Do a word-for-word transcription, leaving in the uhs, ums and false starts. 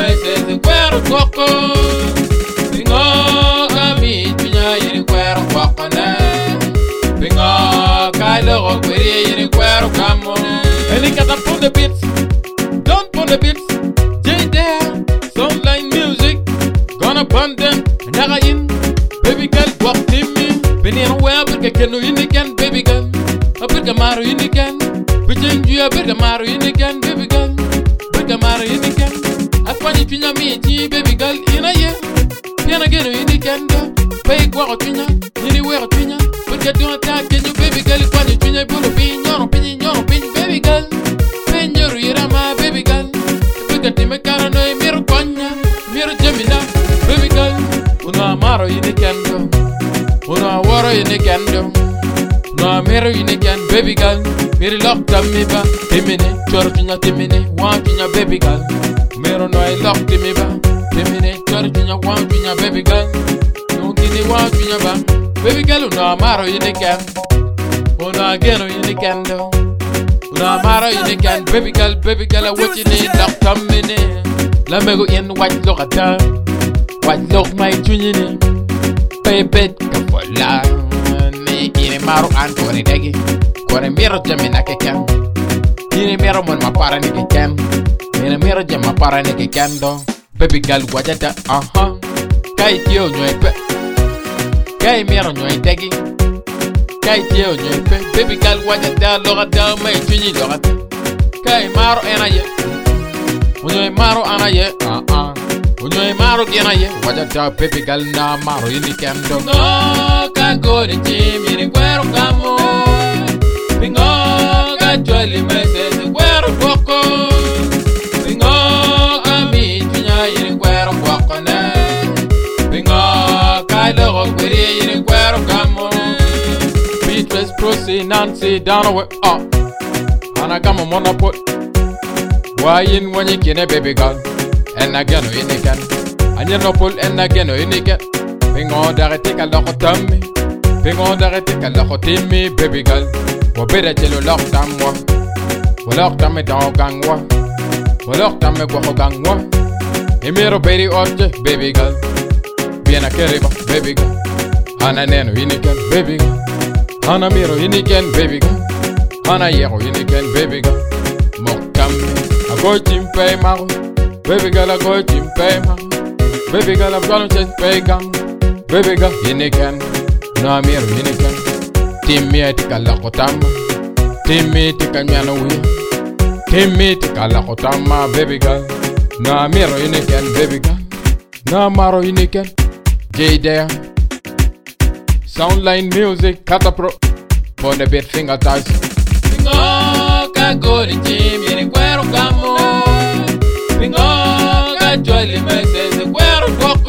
meses de cuero coco. Bingo ami pinya yiri cuero coco ne. Bingo kailo kweri yiri cuero kamo. Any kata pon the beats, don't pon the beats. J there, Soundline music, gonna pon them. Naga in, baby girl walk to me. Benir well porque kenu iniken baby girl. A birga maru iniken. Bijeng you a birga maru iniken baby girl. Birga maru iniken. Akwani pinya mi ti baby girl ina ye. Piana genu iniken do. Pay kwa pinya, ni we pinya. Porque do attack you baby girl kwani pinya bulu pinya, pinya nyoro pinya baby girl. Penyoru ira ma baby girl. Birga time kara no miru konya, miru jemina baby girl. Una maro iniken do. Una waro iniken do. No mero iniken baby girl. Miri lock tam mi ba. Timine, choro pinya timine, wan pinya baby girl. Mero no I lock timi ba. Timine, choro pinya wan pinya baby girl. No kini wan pinya ba. Baby girl una maro iniken. Una geno iniken do. Una maro iniken baby girl, baby girl what you need lock tam mine. La mego in white look at them. White look my tunyini. Baby kafola. Ini maru an kore degi kore miro jami na keken ini miro mon ma para ni keken ini miro jam ma para ni keken do baby girl wajata aha kai tio nyoepe kai miro nyoe degi kai tio nyoepe baby girl wajata loga da mai tuni loga kai maru ena ye nyoe maru ana ye ah ah nyoe maru kena ye wajata baby girl na maru ini kendo no kagori chimi ni cuero camo. Bingo gacholi meses de cuero coco. Bingo ami pinya yiri cuero coco ne. Bingo kailo kweri yiri cuero camo. Beatrice Procy Nancy Downaway ah. Ana kama mona pot. Wayin wanyi kine baby girl. En agano iniken. Anya no pol en agano iniken. Bingo d'arrêter qu'à leur tombe. Bingo d'arrêter qu'à leur timmy baby girl. Wa beda chelo leur tam moi. Wa leur tam dans gang wa. Wa leur tam me go gang wa. Emiro baby oje baby girl. Bien a keriba baby girl. Ana neno iniken baby girl. Ana miro iniken baby girl. Ana yero iniken baby girl. Mokam a go chimpe maru. Baby girl a go chimpe maru. Baby girl I'm gonna change pay gang. Baby girl, iniken, no amiro iniken. Timmy tika lakotama, Timmy tika nyana wia. Timmy tika lakotama, baby girl. No amiro iniken, baby girl. No amaro iniken. J there. Soundline music, Catapro. For the beat finger ties. Bingo kagori chimi ni cuero camo. Bingo kacholi meses de cuero coco.